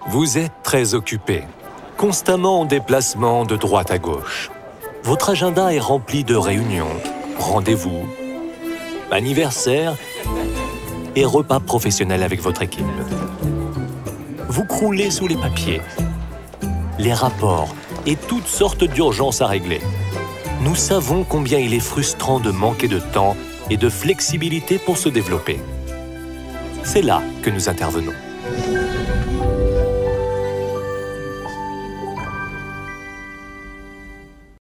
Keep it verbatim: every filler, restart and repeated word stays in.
Vous êtes très occupé, constamment en déplacement de droite à gauche. Votre agenda est rempli de réunions, rendez-vous, anniversaires et repas professionnels avec votre équipe. Vous croulez sous les papiers, les rapports et toutes sortes d'urgences à régler. Nous savons combien il est frustrant de manquer de temps et de flexibilité pour se développer. C'est là que nous intervenons.